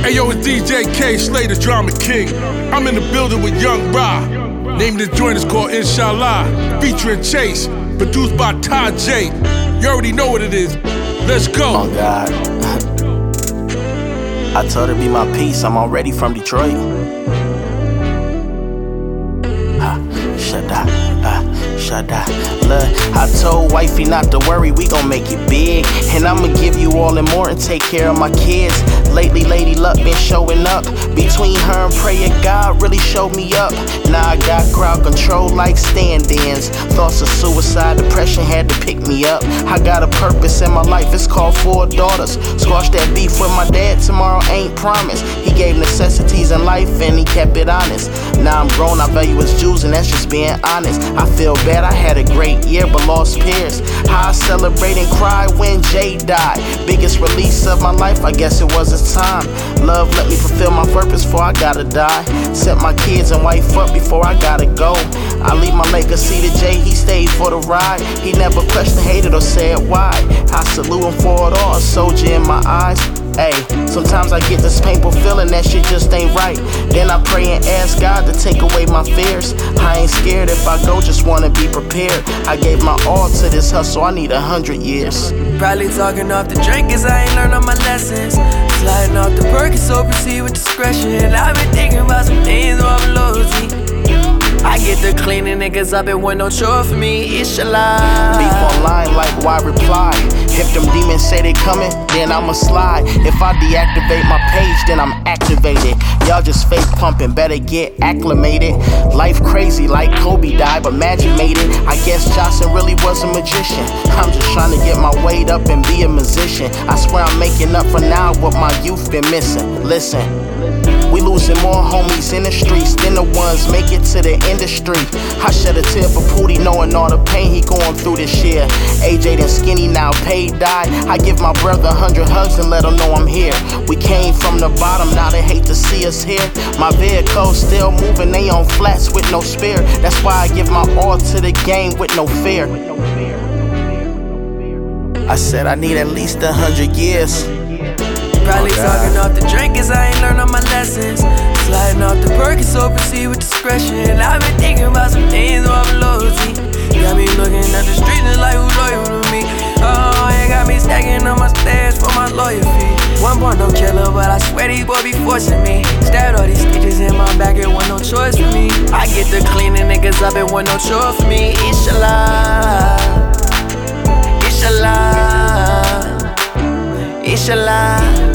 Hey yo, it's DJ K, Slay the Drama King. I'm in the building with Young Ra. Name of the joint is called Inshallah, featuring Chase, produced by Todd J. You already know what it is. Let's go. Oh God. I told her be my peace, I'm already from Detroit. Shut up. Look, I told wifey not to worry, we gon' make it big. And I'ma give you all and more and take care of my kids. Lately, Lady Luck been showing up. Between her and prayer, God really showed me up. Now I got crowd control like stand-ins. Thoughts of suicide, depression had to pick me up. I got a purpose in my life, it's called 4 daughters. Squash that beef with my dad, tomorrow ain't promised. He gave necessities in life and he kept it honest. Now I'm grown, I value his Jews and that's just being honest. I feel bad, I had a great year but lost peers. How I celebrate and cry when Jay died. Biggest release of my life, I guess it was his time. Love let me fulfill my purpose before I gotta die. Set my kids and wife up before I gotta go. I leave my legacy to Jay, he stayed for the ride. He never questioned, hated or said why. I salute him for it all, a soldier in my eyes. Ay, sometimes I get this painful feeling that shit just ain't right. Then I pray and ask God to take away my fears. I ain't scared if I go, just wanna be prepared. I gave my all to this hustle, I need 100 years. Probably talking off the drink cause I ain't learned all my lessons. Sliding off the perk, so proceed with discretion. I've been thinking about some things where I'm loyalty. I get the cleaning niggas up, it wasn't no chore for me, inshallah. Beef online like why reply? If them demons say they coming, then I'ma slide. If I deactivate my page, then I'm activated. Y'all just fake pumping, better get acclimated. Life crazy like Kobe died, but magic made it. I guess Johnson really was a magician. I'm just trying to get my weight up and be a musician. I swear I'm making up for now what my youth been missing. Listen, we losing more homies in the streets than the ones make it to the industry. I shed a tear for Pootie knowing all the pain he going through this year. AJ done skinny now, paid died. I give my brother 100 hugs and let him know I'm here. We came from the bottom, now they hate to see us here. My vehicle's still moving, they on flats with no spare. That's why I give my all to the game with no fear. I said I need at least 100 years. Probably talking off the drink cause I ain't learned all my lessons. Sliding off the perk, so proceed with discretion. I've been thinking about some things where I'm loyalty. Got me looking at the streets and like who's loyal to me. Oh, it got me stacking on my stairs for my lawyer fee. 1.0 killer, but I swear these boys be forcing me. Stabbed all these stitches in my back, it wasn't no choice for me. I get the cleaning niggas up, it wasn't no chore for me. Inshallah, inshallah, inshallah.